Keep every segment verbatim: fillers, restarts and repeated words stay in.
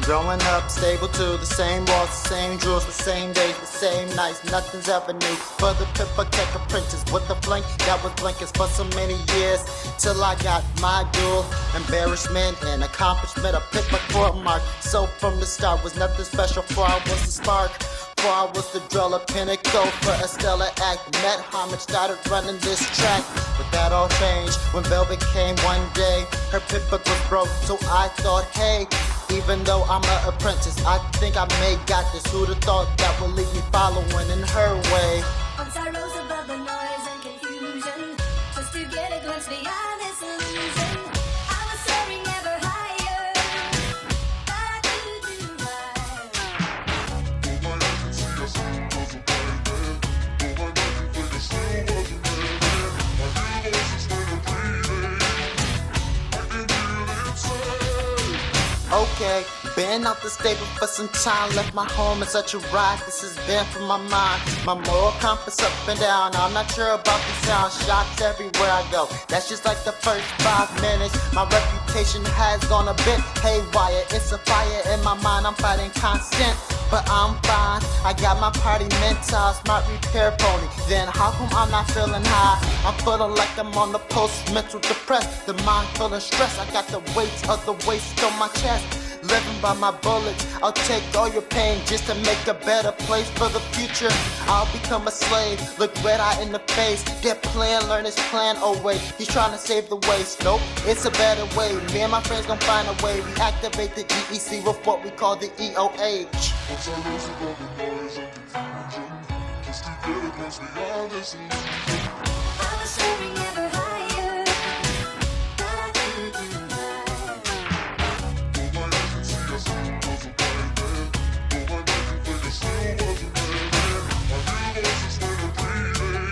Growing up, stable too, the same walls, the same drills, the same days, the same nights, nothing's ever new. For the Pippa Tech apprentice with the flank that was blankets for so many years, till I got my dual embarrassment and accomplishment, a Pippa court mark. So from the start was nothing special, for I was the spark. For I was the drill, a pinnacle for a stellar act. Met homage, started running this track. But that all changed when Velvet came one day. Her Pippa was broke, so I thought, hey, even though I'm an apprentice, I think I may got this. Who'd have thought that would leave me following in her way? Once I rose above the noise and confusion, just to get a glimpse beyond this illusion. I was soaring ever higher, but I couldn't do right. Go back and see us, was a bad man. Go back and think it still was a bad man. My heroes is still breathing. I can hear them say. Okay, been out the stable for some time. Left my home in such a ride. This has been for my mind. My moral compass up and down. I'm not sure about the sound. Shots everywhere I go. That's just like the first five minutes. My reputation has gone a bit haywire. It's a fire in my mind. I'm fighting constant, but I'm fine. I got my party mental, smart repair pony. Then how come I'm not feeling high? I'm feeling like I'm on the post, mental depressed. The mind feeling stressed. I got the weight of the waist on my chest. Living by my bullets, I'll take all your pain just to make a better place for the future. I'll become a slave, look red eye in the face. Get plan, learn his plan, oh wait, he's trying to save the waste. Nope, it's a better way. Me and my friends gon' find a way. We activate the G E C with what we call the E O H. Once I rose above the noise and confusion, just to get a glimpse beyond this illusion. I was soaring ever higher, but I couldn't do right. Go back and see us, was a bad man. Go back and think it still was a bad man. My heroes is still breathing.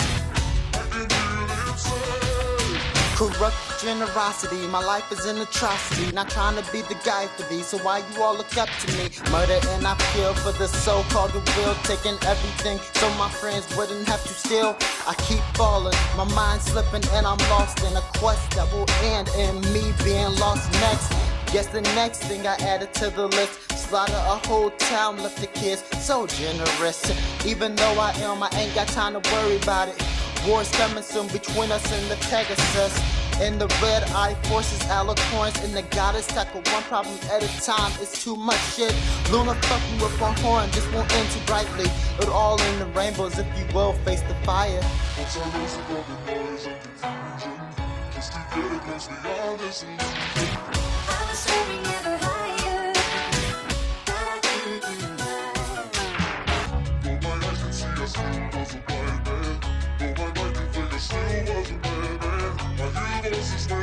I can hear them say. Corrupt generosity, my life is an atrocity. Not trying to be the guy for these, so why you all look up to me? Murder and I kill for the so-called will, taking everything so my friends wouldn't have to steal. I keep falling, my mind slipping, and I'm lost in a quest that will end in me being lost next. Guess the next thing I added to the list, slaughter a whole town, left the kids so generous. Even though I am, I ain't got time to worry about it. War's coming soon between us and the Pegasus. And the red eye forces alicorns and the goddess tackle one problem at a time. It's too much shit. Luna fucking with a horn, this won't end too brightly. It all in the rainbows if you will face the fire. Once I rose above the noise and confusion, just to get a glimpse beyond this illusion. I was soaring ever higher, but I couldn't do right. Go back and see us, was a bad man. Go back and think it still was a bad man. My heroes is still